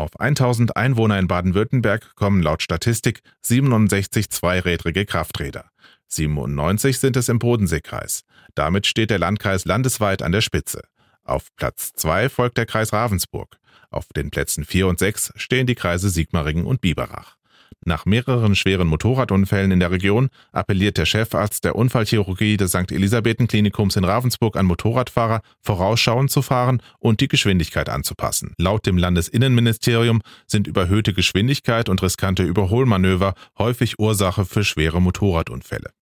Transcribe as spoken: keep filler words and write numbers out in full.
Auf tausend Einwohner in Baden-Württemberg kommen laut Statistik siebenundsechzig zweirädrige Krafträder. siebenundneunzig sind es im Bodenseekreis. Damit steht der Landkreis landesweit an der Spitze. Auf Platz zwei folgt der Kreis Ravensburg. Auf den Plätzen vier und sechs stehen die Kreise Sigmaringen und Biberach. Nach mehreren schweren Motorradunfällen in der Region appelliert der Chefarzt der Unfallchirurgie des Sankt Elisabethen-Klinikums in Ravensburg an Motorradfahrer, vorausschauend zu fahren und die Geschwindigkeit anzupassen. Laut dem Landesinnenministerium sind überhöhte Geschwindigkeit und riskante Überholmanöver häufig Ursache für schwere Motorradunfälle.